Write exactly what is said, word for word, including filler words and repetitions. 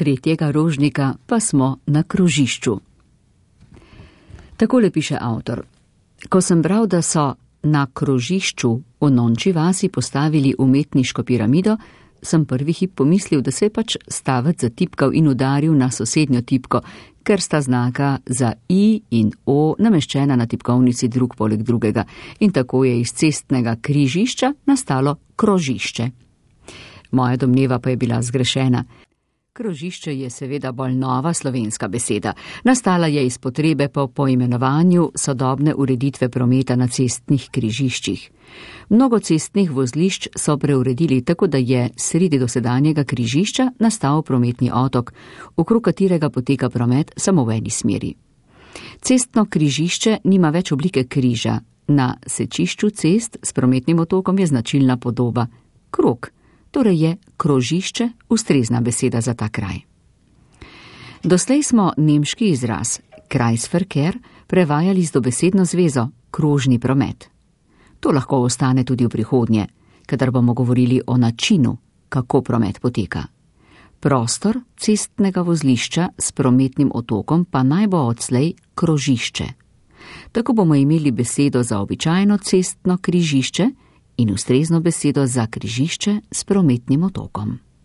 tretjega rožnika pa smo na krožišču. Takole piše avtor. Ko sem bral, da so na krožišču v Nonči vasi postavili umetniško piramido, sem prvi hip pomislil, da se je pač stavec zatipkal in udaril na sosednjo tipko, ker sta znaka za I in O nameščena na tipkovnici drug poleg drugega in tako je iz cestnega križišča nastalo krožišče. Moja domneva pa je bila zgrešena. Krožišče je seveda bolj nova slovenska beseda. Nastala je iz potrebe po poimenovanju sodobne ureditve prometa na cestnih križiščih. Mnogo cestnih vozlišč so preuredili tako, da je sredi dosedanjega križišča nastal prometni otok, okrog katerega poteka promet samo v eni smeri. Cestno križišče nima več oblike križa. Na sečišču cest s prometnim otokom je značilna podoba krog. Torej je krožišče ustrezna beseda za ta kraj. Doslej smo nemški izraz Kreisverkehr prevajali z dobesedno zvezo krožni promet. To lahko ostane tudi v prihodnje, kadar bomo govorili o načinu, kako promet poteka. Prostor cestnega vozlišča s prometnim otokom pa naj bo odslej krožišče. Tako bomo imeli besedo za običajno cestno križišče in ustrezno besedo za križišče s prometnim otokom.